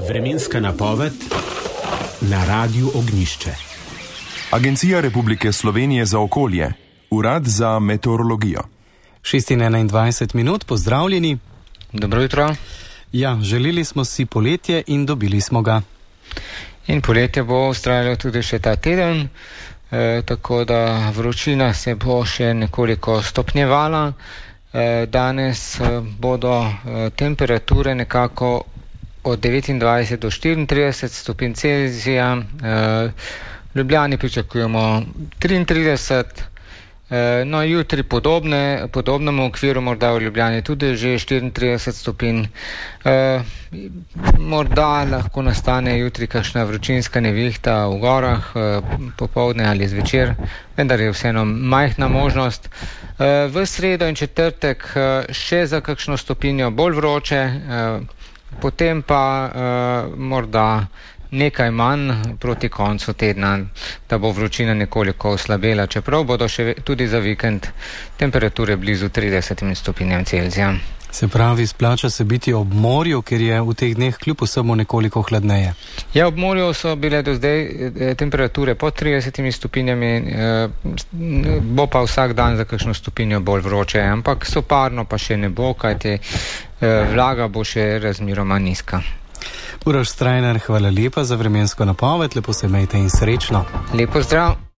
Vremenska napoved na Radiu Ognjišče. Agencija Republike Slovenije za okolje, Urad za meteorologijo. 6:21, pozdravljeni. Dobro jutro. Ja, želeli smo si poletje in dobili smo ga. In poletje bo vztrajalo tudi še ta teden, tako da vročina se bo še nekoliko stopnjevala. Danes bodo temperature nekako od 29 do 34 stopinj Celzija. V Ljubljani pričakujemo 33, no jutri podobnemu okviru, morda v Ljubljani tudi že 34 stopinj. Morda lahko nastane jutri kakšna vročinska nevihta v gorah, popoldne ali zvečer, vendar je vseeno majhna možnost. V sredo in četrtek še za kakšno stopinjo bolj vroče, potem pa morda nekaj manj proti koncu tedna, da bo vročina nekoliko oslabela, čeprav bodo še tudi za vikend temperature blizu 30 stopinjam Celzija. Se pravi, splača se biti ob morju, ker je v teh dneh kljub vsemu nekoliko hladneje. Ja, ob morju so bile do zdaj temperature pod 30 stopinjami, bo pa vsak dan za kakšno stopinjo bolj vroče, ampak soparno pa še ne bo, kajti vlaga bo še razmeroma nizka. Uroš Strajnar, hvala lepa za vremensko napoved, lepo se imejte in srečno. Lepo zdrav.